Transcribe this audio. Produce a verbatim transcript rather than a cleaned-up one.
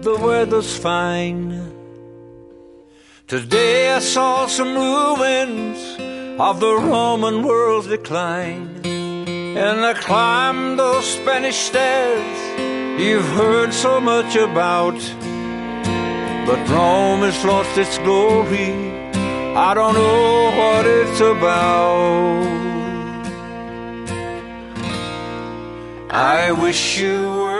the weather's fine. Today I saw some ruins of the Roman world's decline, and I climbed those Spanish stairs you've heard so much about. But Rome has lost its glory, I don't know what it's about. I wish you were